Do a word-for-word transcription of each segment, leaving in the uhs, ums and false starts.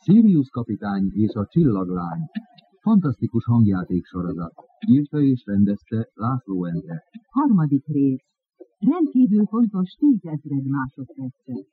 Sirius kapitány és a csillaglány. Fantasztikus hangjáték sorozat. Írta és rendezte László Endre. Harmadik rész. Rendkívül fontos tízezred másodpercet.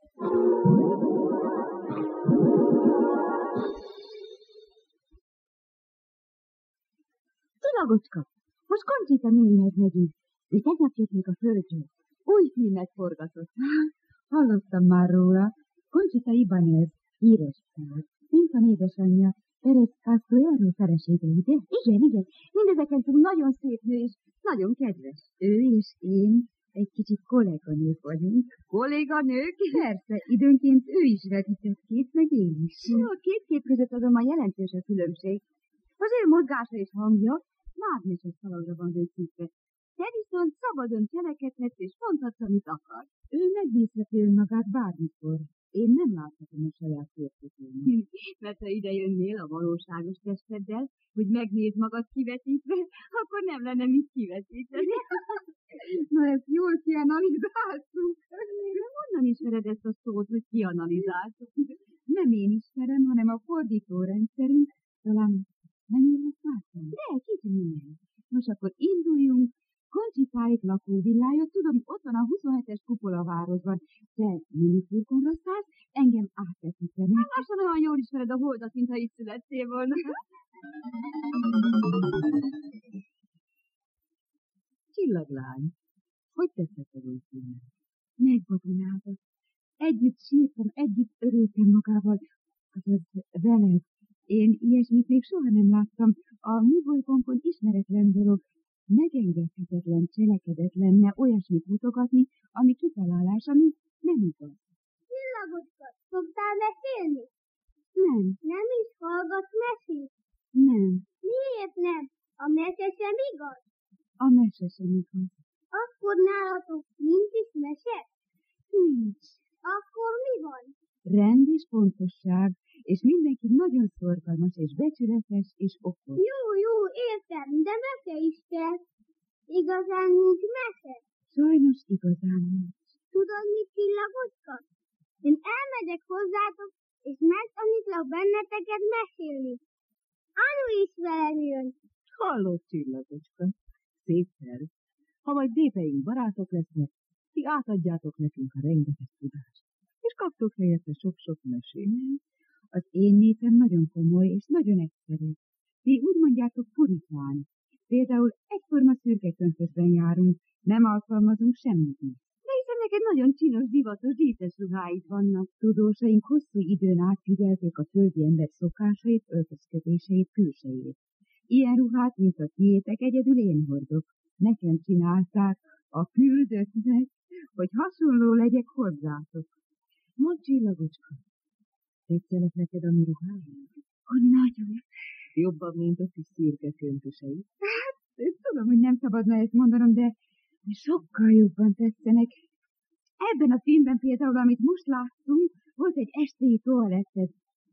Csillagocska, most Conchita nénihez megyünk. Ő tegnap jött még a földről. Új filmet forgatott. Hallottam már róla. Conchita Ibanez, híres sztár. Pinton édesanyja, Pérez Castro felesége, ugye? Igen, igen. Mindezeken túl nagyon szép nő és nagyon kedves. Ő és én egy kicsit kolléganők vagyunk. Kolléganők? Persze, időnként ő is vetített két, meg én is. A két kép között azonban jelentős a különbség. Az ő mozgása és hangja mágneses szalagra van rögzítve. Te viszont szabadon cselekedhetsz és mondhatsz, amit akar. Ő megbízheti önmagát bármikor. Én nem láthatom a saját férfitómat. Mert ha ide jönnél a valóságos testeddel, hogy megnézd magad kivetítve, akkor nem lenne mit kivetíteni. Na, ezt jól kianalizáltuk. Honnan ismered ezt a szót, hogy kianalizáltuk? Nem én ismerem, hanem a fordítórendszerünk. Talán nem én használtam? De, kicsi minden. Nos, akkor induljunk. Conchitáik lakóvillája, tudom, ott van a huszonhetes kupolavárosban. Te minifurkonra szállsz, engem átvetítenek. Hát lassan olyan jól ismered a holdat, mintha itt születtél volna. Csillaglány, hogy tetszett az új filmet? Megbabonáltak. Együtt sírtam, együtt örültem magával. Azaz veled. Én ilyesmit még soha nem láttam. A mi bolygónkon ismeretlen dolog. Megengedhetetlen cselekedet lenne olyasmit mutogatni, ami kitalálás, ami nem igaz. Csillagocska, szoktál mesélni? Nem. Nem is hallgatsz mesét? Nem. Miért nem? A mese sem igaz? A mese sem igaz. Akkor nálatok nincs is mese? Nincs. Akkor mi van? Rend és pontosság, és mindenki nagyon szorgalmas és becsületes és okos. Jó, jó, értem, de mese is kell. Igazán nincs mese? Sajnos igazán nincs. Tudod mit, Csillagocska? Én elmegyek hozzátok, és megtanítlak benneteket mesélni. Anu is velem jön. Hallott, Csillagocska. Szép terv. Ha majd népeink barátok lesznek, ti átadjátok nekünk a rengeteg tudást. És kaptok helyette sok-sok mesét. Az én népem nagyon komoly és nagyon egyszerű. Ti úgy mondjátok puritán. Például egyforma szürke köntösben járunk, nem alkalmazunk semmit. De hiszen neked nagyon csinos, divatos, díszes ruháid vannak. Tudósaink hosszú időn át figyelték a földi ember szokásait, öltözködéseit, külsejét. Ilyen ruhát, mint a tiétek, egyedül én hordok. Nekem csinálták a küldöttnek, hogy hasonló legyek hozzátok. Mondd, Csillagocska, tetszenek neked a mi ruháink? A nagyon. Jobban, mint a ti szürke köntöseit. Hát, tudom, hogy nem szabadna ezt mondanom, de sokkal jobban tetszenek. Ebben a filmben például, amit most láttunk, volt egy estei toaletted.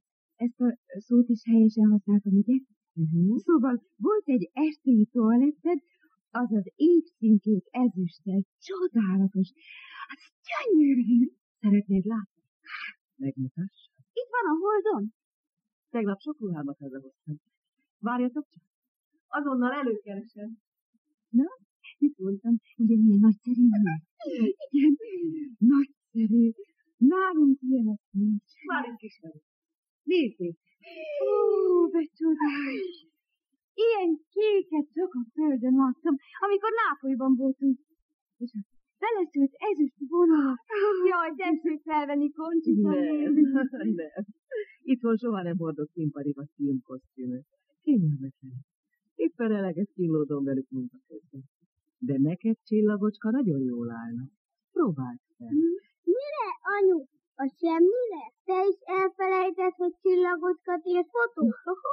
Ezt a szót is helyesen használtam, ugye? Uh-huh. Szóval volt egy estei toaletted, az az égszínkék ezüsttel, csodálatos. Az gyönyörű. Szeretnéd látni? Megmutass. Itt van a holdon. Tegnap sok ruhámat hazahoztam. Várjatok csak. Azonnal előkeresem. Na, mit mondtam? Ugye milyen nagyszerű nő? Igen, nagyszerű. Nálunk ilyenek nincs. Már egy kis vagyok. Nézzék. Ó, de csodás. Ilyen kéket csak a földön láttam, amikor Nápolyban voltunk. És a beleszült ezüst vonal. Jaj, nem szült felvenni, Conchita. Nem, nem. Itthon soha nem hordok színpadi vagy filmkosztümöt. Kényelmetlen. Éppen eleget kínlódom velük munkaközben. De neked, Csillagocska, nagyon jól állna. Próbáld fel. Mire, anyu? A semmire? Te is elfelejtett, hogy Csillagocska tér fotó?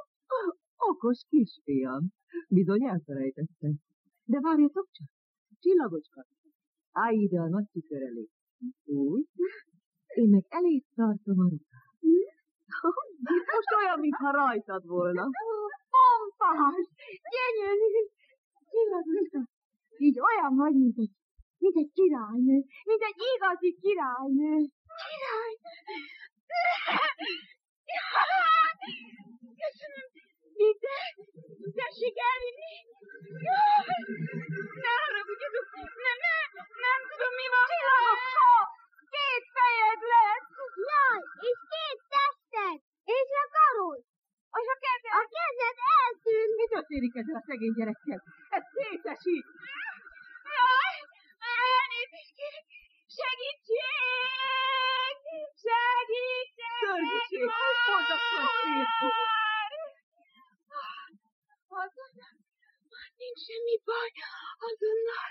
Okos kisfiam. Bizony elfelejtettem. De várjatok csak. Csillagocska, állj ide a nagy tükör elé. Úgy. Én meg elét tartom a ruhát. Most olyan, mintha rajtad volna. Pompás, gyönyörű. Csillagocska, így olyan vagy, mint egy, mint egy királynő. Mint egy igazi királynő. Királynő. Köszönöm. Ide, tessék elvinni. Jaj, ne haragudjatok. Nem, nem, nem tudom, mi van. Csillagok, két fejed lesz. Jaj, és két tested. És a karod. És a kezed. A kezed eltűnt. Mi történik ezzel a szegény gyerekkel? Ez szétesít. Jaj, elnézést kérek. Segítség! Segítség! Szörnyűség! Hozd a szörnyűség! Azonnal! Nincs semmi baj. Azonnal!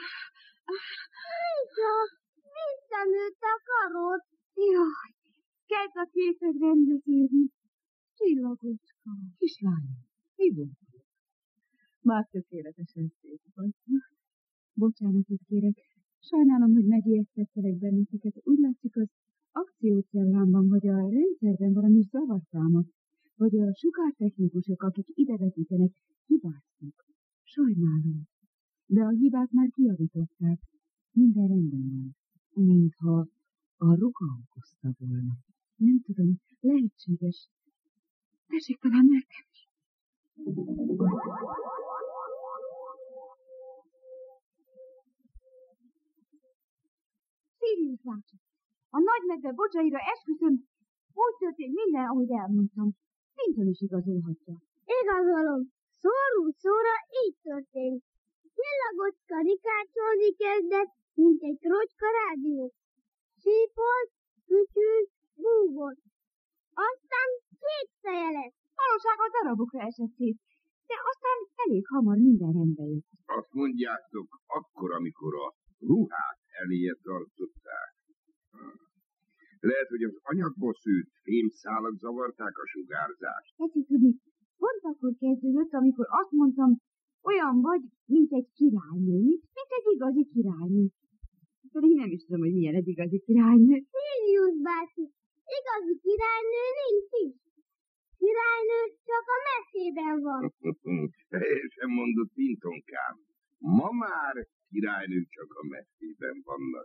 Lisa, visszanőtt a karod. Jaj, kezd a képed rendeződni. Csillagocska, kislányom, mi volt? Már tökéletesen szép vagy. Bocsánatot kérek. Sajnálom, hogy megijesztettelek benneteket. Úgy látszik, az akciócellámban vagy a rendszerben valami zavar támadt, vagy a sugártechnikusok, akik idevetítenek, hibáztak. Sajnálom. De a hibát már kijavították. Minden rendben van. Mintha a ruha okozta volna. Nem tudom, lehetséges. Tessék talán megtenni. Sirius bácsi, a nagymedve bocsaira esküszöm, úgy történt minden, ahogy elmondtam. Finton is igazolhatja. Igazolom. Szóról szóra így történt. Csillagocska rikácsolni kezdett, mint egy krocska rádió. Sípolt, fütyült, búgott. Aztán két feje lett. Valóságban darabokra esett szét, de aztán elég hamar minden rendbe jött. Azt mondjátok, akkor, amikor a ruhát eléje tartották. Lehet, hogy az anyagból szűrt fémszálak zavarták a sugárzást. Tetszik tudni, pont akkor kezdődött, amikor azt mondtam, olyan vagy, mint egy királynő, mint egy igazi királynő. Pedig nem is tudom, hogy milyen egy igazi királynő. Sirius bácsi, igazi királynő nincs is. Királynő csak a mesében van. Teljesen mondott Pintonkám. Ma már királynők csak a messzében vannak.